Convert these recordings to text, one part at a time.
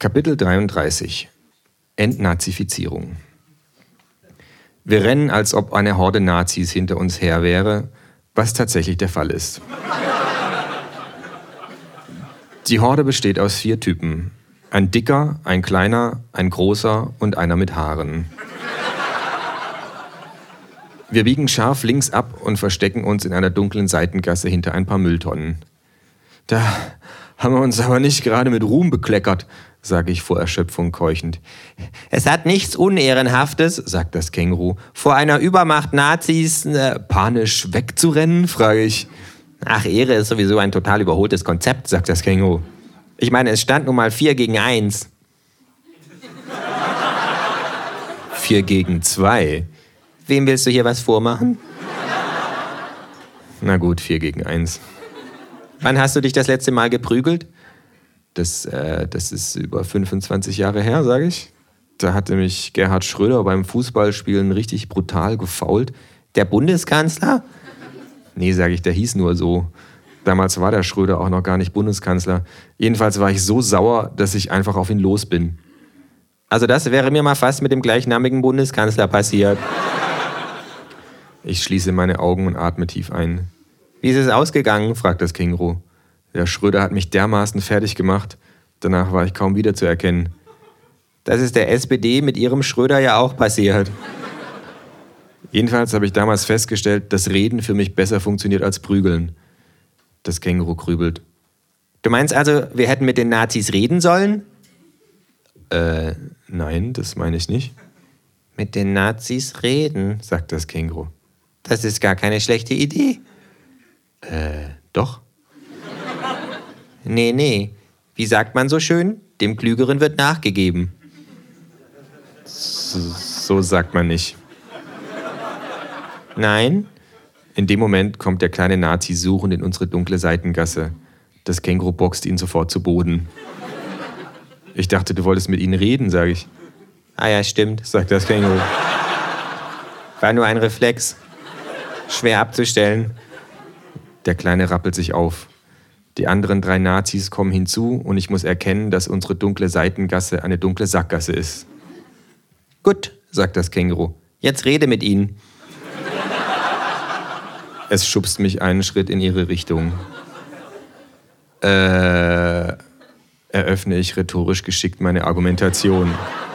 Kapitel 33 Entnazifizierung. Wir rennen, als ob eine Horde Nazis hinter uns her wäre, was tatsächlich der Fall ist. Die Horde besteht aus 4 Typen. Ein dicker, ein kleiner, ein großer und einer mit Haaren. Wir biegen scharf links ab und verstecken uns in einer dunklen Seitengasse hinter ein paar Mülltonnen. Da haben wir uns aber nicht gerade mit Ruhm bekleckert, sage ich vor Erschöpfung keuchend. Es hat nichts Unehrenhaftes, sagt das Känguru, vor einer Übermacht Nazis panisch wegzurennen, frage ich. Ach, Ehre ist sowieso ein total überholtes Konzept, sagt das Känguru. Ich meine, es stand nun mal 4 gegen 1. 4 gegen 2? Wem willst du hier was vormachen? Na gut, 4 gegen 1. Wann hast du dich das letzte Mal geprügelt? Das ist über 25 Jahre her, sage ich. Da hatte mich Gerhard Schröder beim Fußballspielen richtig brutal gefoult. Der Bundeskanzler? Nee, sage ich, der hieß nur so. Damals war der Schröder auch noch gar nicht Bundeskanzler. Jedenfalls war ich so sauer, dass ich einfach auf ihn los bin. Also das wäre mir mal fast mit dem gleichnamigen Bundeskanzler passiert. Ich schließe meine Augen und atme tief ein. Wie ist es ausgegangen? Fragt das Känguru. Der Schröder hat mich dermaßen fertig gemacht. Danach war ich kaum wiederzuerkennen. Das ist der SPD mit ihrem Schröder ja auch passiert. Jedenfalls habe ich damals festgestellt, dass Reden für mich besser funktioniert als Prügeln. Das Känguru grübelt. Du meinst also, wir hätten mit den Nazis reden sollen? Nein, das meine ich nicht. Mit den Nazis reden, sagt das Känguru. Das ist gar keine schlechte Idee. Doch. Nee. Wie sagt man so schön? Dem Klügeren wird nachgegeben. So sagt man nicht. Nein? In dem Moment kommt der kleine Nazi suchend in unsere dunkle Seitengasse. Das Känguru boxt ihn sofort zu Boden. Ich dachte, du wolltest mit ihnen reden, sage ich. Ah ja, stimmt, sagt das Känguru. War nur ein Reflex. Schwer abzustellen. Der Kleine rappelt sich auf. Die anderen 3 Nazis kommen hinzu und ich muss erkennen, dass unsere dunkle Seitengasse eine dunkle Sackgasse ist. Gut, sagt das Känguru. Jetzt rede mit ihnen. Es schubst mich einen Schritt in ihre Richtung. Eröffne ich rhetorisch geschickt meine Argumentation.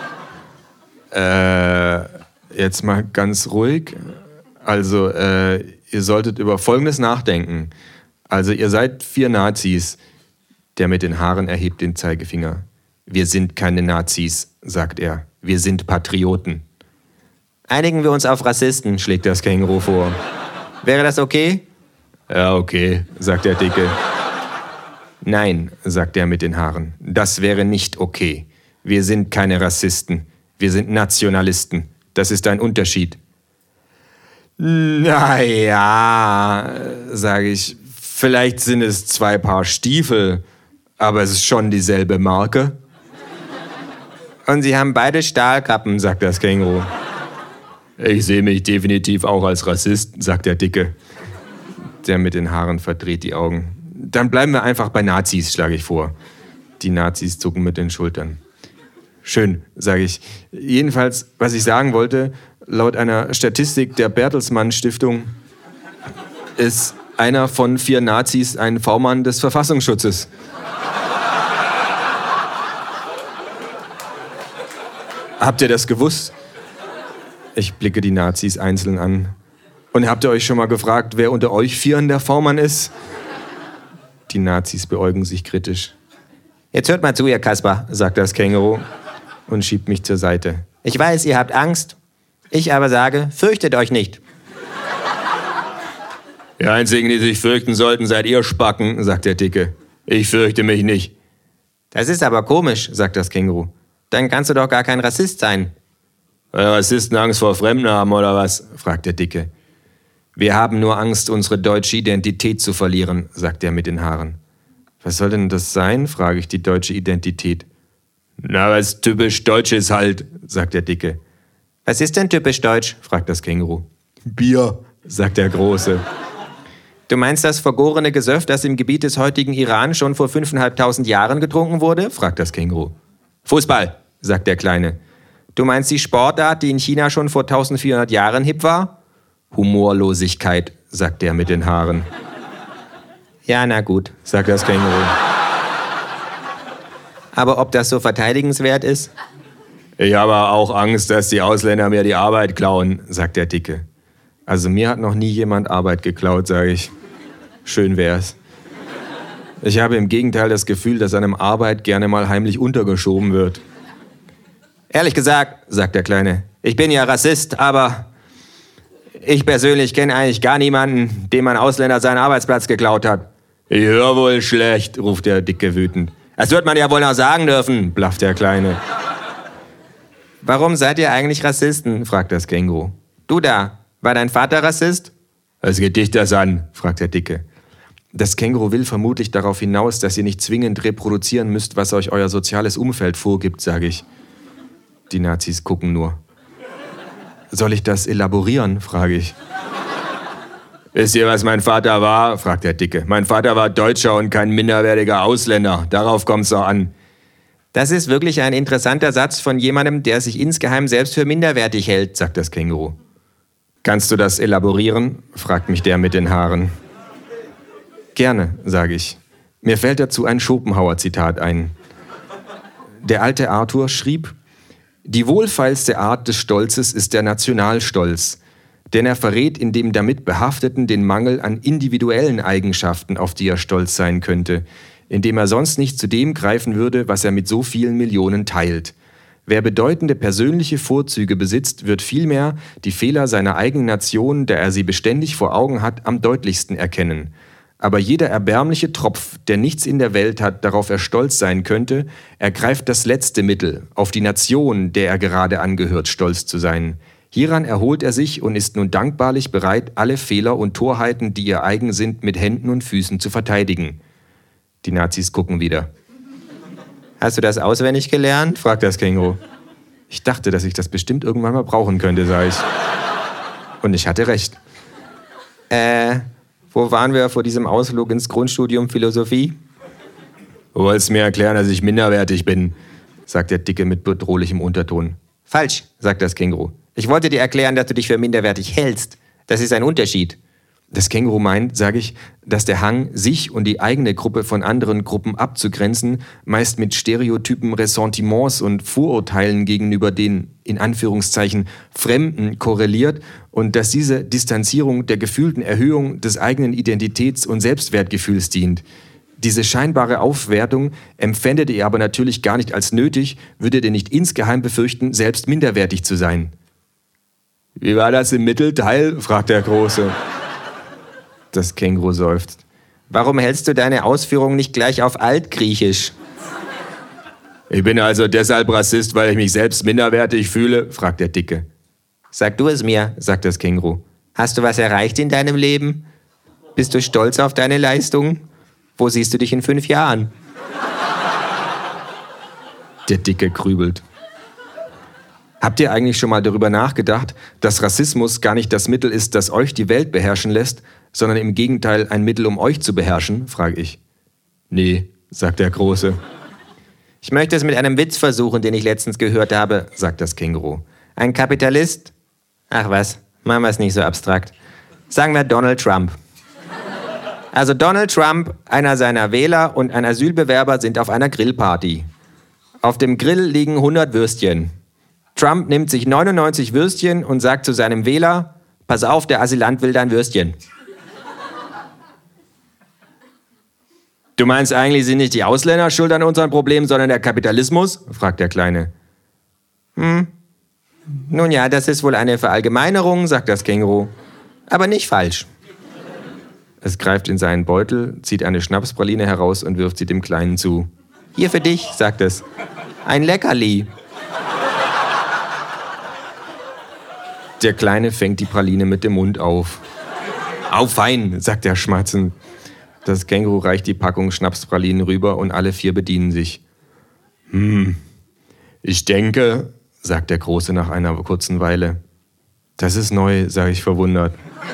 Jetzt mal ganz ruhig. Also, ihr solltet über Folgendes nachdenken. Also, ihr seid 4 Nazis. Der mit den Haaren erhebt den Zeigefinger. Wir sind keine Nazis, sagt er. Wir sind Patrioten. Einigen wir uns auf Rassisten, schlägt das Känguru vor. Wäre das okay? Ja, okay, sagt der Dicke. Nein, sagt der mit den Haaren. Das wäre nicht okay. Wir sind keine Rassisten. Wir sind Nationalisten. Das ist ein Unterschied. Naja, sage ich, vielleicht sind es 2 Paar Stiefel, aber es ist schon dieselbe Marke. Und sie haben beide Stahlkappen, sagt das Känguru. Ich sehe mich definitiv auch als Rassist, sagt der Dicke. Der mit den Haaren verdreht die Augen. Dann bleiben wir einfach bei Nazis, schlage ich vor. Die Nazis zucken mit den Schultern. Schön, sage ich. Jedenfalls, was ich sagen wollte, laut einer Statistik der Bertelsmann Stiftung ist einer von 4 Nazis ein V-Mann des Verfassungsschutzes. Habt ihr das gewusst? Ich blicke die Nazis einzeln an. Und habt ihr euch schon mal gefragt, wer unter euch 4 der V-Mann ist? Die Nazis beäugen sich kritisch. Jetzt hört mal zu, ihr Kasper, sagt das Känguru und schiebt mich zur Seite. Ich weiß, ihr habt Angst. Ich aber sage, fürchtet euch nicht. Die Einzigen, die sich fürchten sollten, seid ihr Spacken, sagt der Dicke. Ich fürchte mich nicht. Das ist aber komisch, sagt das Känguru. Dann kannst du doch gar kein Rassist sein. Weil Rassisten Angst vor Fremden haben, oder was? Fragt der Dicke. Wir haben nur Angst, unsere deutsche Identität zu verlieren, sagt der mit den Haaren. Was soll denn das sein, frage ich, die deutsche Identität. Na, was typisch Deutsch ist halt, sagt der Dicke. Was ist denn typisch deutsch, fragt das Känguru. Bier, sagt der Große. Du meinst das vergorene Gesöff, das im Gebiet des heutigen Iran schon vor 5.500 Jahren getrunken wurde, fragt das Känguru. Fußball, sagt der Kleine. Du meinst die Sportart, die in China schon vor 1400 Jahren hip war? Humorlosigkeit, sagt der mit den Haaren. Ja, na gut, sagt das Känguru. Aber ob das so verteidigenswert ist? Ich habe auch Angst, dass die Ausländer mir die Arbeit klauen, sagt der Dicke. Also mir hat noch nie jemand Arbeit geklaut, sage ich. Schön wär's. Ich habe im Gegenteil das Gefühl, dass einem Arbeit gerne mal heimlich untergeschoben wird. Ehrlich gesagt, sagt der Kleine, ich bin ja Rassist, aber ich persönlich kenne eigentlich gar niemanden, dem ein Ausländer seinen Arbeitsplatz geklaut hat. Ich höre wohl schlecht, ruft der Dicke wütend. Das wird man ja wohl noch sagen dürfen, blafft der Kleine. Warum seid ihr eigentlich Rassisten, fragt das Känguru. Du da, war dein Vater Rassist? Was geht dich das an, fragt der Dicke. Das Känguru will vermutlich darauf hinaus, dass ihr nicht zwingend reproduzieren müsst, was euch euer soziales Umfeld vorgibt, sage ich. Die Nazis gucken nur. Soll ich das elaborieren, frage ich. Wisst ihr, was mein Vater war, fragt der Dicke. Mein Vater war Deutscher und kein minderwertiger Ausländer. Darauf kommt's doch an. Das ist wirklich ein interessanter Satz von jemandem, der sich insgeheim selbst für minderwertig hält, sagt das Känguru. Kannst du das elaborieren, fragt mich der mit den Haaren. Gerne, sage ich. Mir fällt dazu ein Schopenhauer-Zitat ein. Der alte Arthur schrieb: Die wohlfeilste Art des Stolzes ist der Nationalstolz, denn er verrät in dem damit Behafteten den Mangel an individuellen Eigenschaften, auf die er stolz sein könnte, indem er sonst nicht zu dem greifen würde, was er mit so vielen Millionen teilt. Wer bedeutende persönliche Vorzüge besitzt, wird vielmehr die Fehler seiner eigenen Nation, da er sie beständig vor Augen hat, am deutlichsten erkennen. Aber jeder erbärmliche Tropf, der nichts in der Welt hat, darauf er stolz sein könnte, ergreift das letzte Mittel, auf die Nation, der er gerade angehört, stolz zu sein. Hieran erholt er sich und ist nun dankbarlich bereit, alle Fehler und Torheiten, die ihr eigen sind, mit Händen und Füßen zu verteidigen. Die Nazis gucken wieder. Hast du das auswendig gelernt? Fragt das Känguru. Ich dachte, dass ich das bestimmt irgendwann mal brauchen könnte, sage ich. Und ich hatte recht. Wo waren wir vor diesem Ausflug ins Grundstudium Philosophie? Du wolltest mir erklären, dass ich minderwertig bin, sagt der Dicke mit bedrohlichem Unterton. Falsch, sagt das Känguru. Ich wollte dir erklären, dass du dich für minderwertig hältst. Das ist ein Unterschied. Das Känguru meint, sage ich, dass der Hang, sich und die eigene Gruppe von anderen Gruppen abzugrenzen, meist mit Stereotypen, Ressentiments und Vorurteilen gegenüber den, in Anführungszeichen, Fremden korreliert und dass diese Distanzierung der gefühlten Erhöhung des eigenen Identitäts- und Selbstwertgefühls dient. Diese scheinbare Aufwertung empfändet ihr aber natürlich gar nicht als nötig, würdet ihr nicht insgeheim befürchten, selbst minderwertig zu sein. Wie war das im Mittelteil? Fragt der Große. Das Känguru seufzt. Warum hältst du deine Ausführungen nicht gleich auf Altgriechisch? Ich bin also deshalb Rassist, weil ich mich selbst minderwertig fühle, fragt der Dicke. Sag du es mir, sagt das Känguru. Hast du was erreicht in deinem Leben? Bist du stolz auf deine Leistungen? Wo siehst du dich in 5 Jahren? Der Dicke grübelt. Habt ihr eigentlich schon mal darüber nachgedacht, dass Rassismus gar nicht das Mittel ist, das euch die Welt beherrschen lässt, sondern im Gegenteil ein Mittel, um euch zu beherrschen, frage ich. Nee, sagt der Große. Ich möchte es mit einem Witz versuchen, den ich letztens gehört habe, sagt das Känguru. Ein Kapitalist? Ach was, machen wir es nicht so abstrakt. Sagen wir Donald Trump. Also Donald Trump, einer seiner Wähler und ein Asylbewerber sind auf einer Grillparty. Auf dem Grill liegen 100 Würstchen. Trump nimmt sich 99 Würstchen und sagt zu seinem Wähler, pass auf, der Asylant will dein Würstchen. Du meinst, eigentlich sind nicht die Ausländer schuld an unseren Problemen, sondern der Kapitalismus? Fragt der Kleine. Nun ja, das ist wohl eine Verallgemeinerung, sagt das Känguru. Aber nicht falsch. Es greift in seinen Beutel, zieht eine Schnapspraline heraus und wirft sie dem Kleinen zu. Hier für dich, sagt es. Ein Leckerli. Der Kleine fängt die Praline mit dem Mund auf. Au, fein, sagt er schmatzend. Das Känguru reicht die Packung Schnapspralinen rüber und alle 4 bedienen sich. Ich denke, sagt der Große nach einer kurzen Weile. Das ist neu, sage ich verwundert.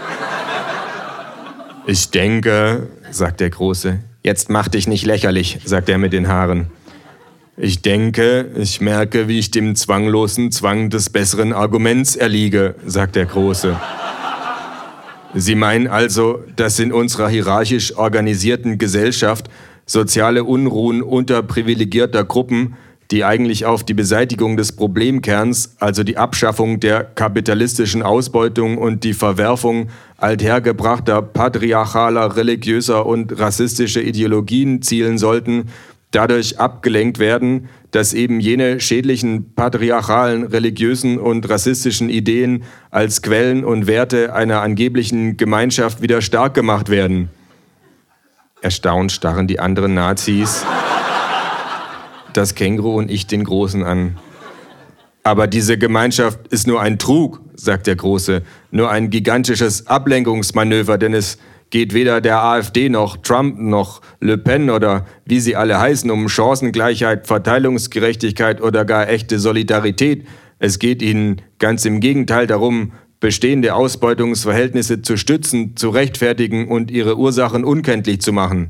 Ich denke, sagt der Große. Jetzt mach dich nicht lächerlich, sagt er mit den Haaren. Ich denke, ich merke, wie ich dem zwanglosen Zwang des besseren Arguments erliege, sagt der Große. Sie meinen also, dass in unserer hierarchisch organisierten Gesellschaft soziale Unruhen unterprivilegierter Gruppen, die eigentlich auf die Beseitigung des Problemkerns, also die Abschaffung der kapitalistischen Ausbeutung und die Verwerfung althergebrachter patriarchaler, religiöser und rassistischer Ideologien zielen sollten, dadurch abgelenkt werden, dass eben jene schädlichen patriarchalen, religiösen und rassistischen Ideen als Quellen und Werte einer angeblichen Gemeinschaft wieder stark gemacht werden. Erstaunt starren die anderen Nazis das Känguru und ich den Großen an. Aber diese Gemeinschaft ist nur ein Trug, sagt der Große, nur ein gigantisches Ablenkungsmanöver, denn es geht weder der AfD noch Trump noch Le Pen oder wie sie alle heißen um Chancengleichheit, Verteilungsgerechtigkeit oder gar echte Solidarität. Es geht ihnen ganz im Gegenteil darum, bestehende Ausbeutungsverhältnisse zu stützen, zu rechtfertigen und ihre Ursachen unkenntlich zu machen.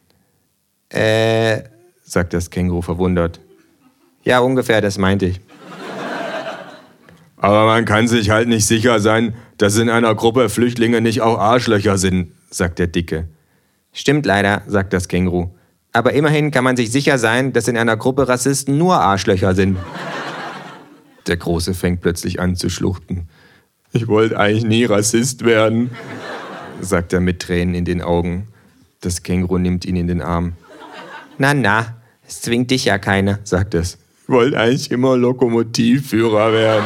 Sagt das Känguru verwundert. Ja, ungefähr, das meinte ich. Aber man kann sich halt nicht sicher sein, dass in einer Gruppe Flüchtlinge nicht auch Arschlöcher sind, sagt der Dicke. Stimmt leider, sagt das Känguru. Aber immerhin kann man sich sicher sein, dass in einer Gruppe Rassisten nur Arschlöcher sind. Der Große fängt plötzlich an zu schluchzen. Ich wollte eigentlich nie Rassist werden, sagt er mit Tränen in den Augen. Das Känguru nimmt ihn in den Arm. Na, es zwingt dich ja keiner, sagt es. Ich wollte eigentlich immer Lokomotivführer werden.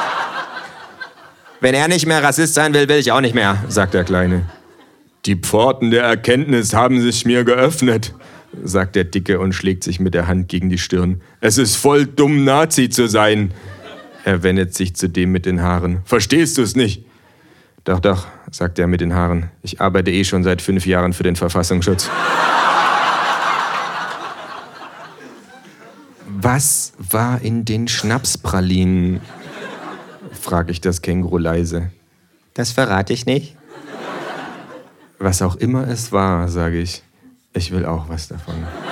Wenn er nicht mehr Rassist sein will, will ich auch nicht mehr, sagt der Kleine. Die Pforten der Erkenntnis haben sich mir geöffnet, sagt der Dicke und schlägt sich mit der Hand gegen die Stirn. Es ist voll dumm, Nazi zu sein. Er wendet sich zu dem mit den Haaren. Verstehst du es nicht? Doch, sagt er mit den Haaren. Ich arbeite schon seit 5 Jahren für den Verfassungsschutz. Was war in den Schnapspralinen? Frage ich das Känguru leise. Das verrate ich nicht. Was auch immer es war, sage ich. Ich will auch was davon.